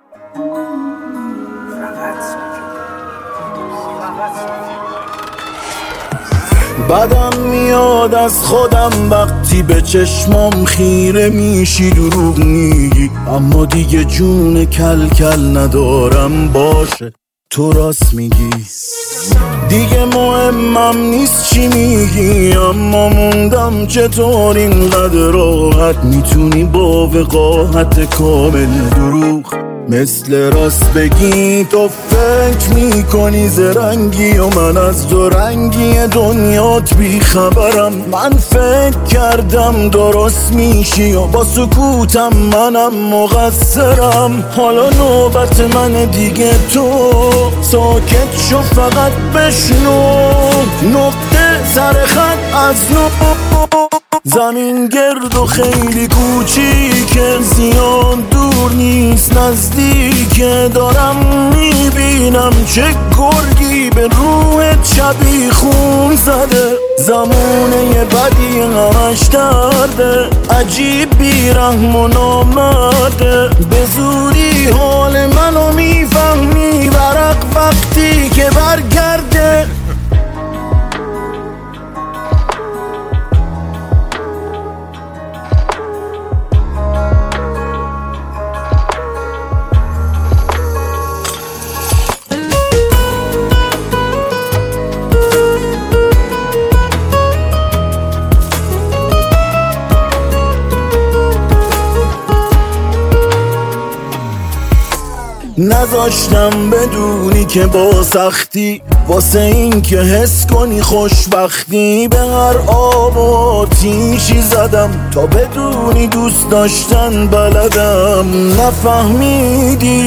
بدم میاد از خودم وقتی به چشمام خیره میشی دروغ میگی، اما دیگه جون کل کل ندارم. باشه تو راست میگی، دیگه مهمم نیست چی میگی، اما موندم چطور اینقدر راحت میتونی با وقاحت کامل دروغ مثل راست بگی. تو فکر میکنی زرنگی و من از دو رنگی دنیات بیخبرم. من فکر کردم درست میشی و با سکوتم منم مقصرم. حالا نوبت من دیگه، تو ساکت شو فقط بشنو. نقطه سر خط از نو، زمین گرد و خیلی کوچیکه، زیاد دور نیست نزدیکه. دارم میبینم چه گرگی به روحت شبیه خون زده. زمونه بدی همش درده، عجیب بیرحم و نامرده. به زودی حال منو میفهمی، ورق وقتی که برگرده. نذاشتم بدونی که با سختی، واسه این که حس کنی خوشبختی. به هر آب و آتیشی زدم تا بدونی دوست داشتن بلدم. نفهمیدی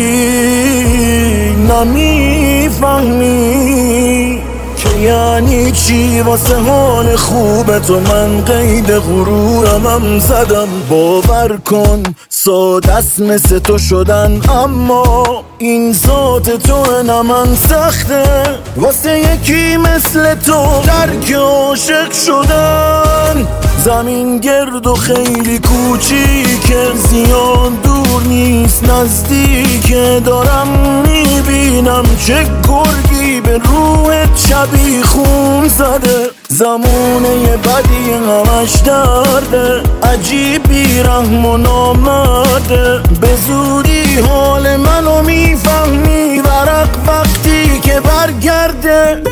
نمیفهمی که یعنی چی واسه حال خوب تو من قید غرورمم زدم. باور کن ساده است مثل تو شدن، اما این ذات تو نه من سخته. واسه یکی مثل تو درک عاشق شدن. زمین گرد و خیلی کوچیکه، زیاد دور نیست نزدیکه. دارم میبینم چه گرگی به روحت شبیه خون زده. زمونه بدی همش درده، عجیب بیرحم و نامرده. به زودی حال منو میفهمی، ورق وقتی که برگرده.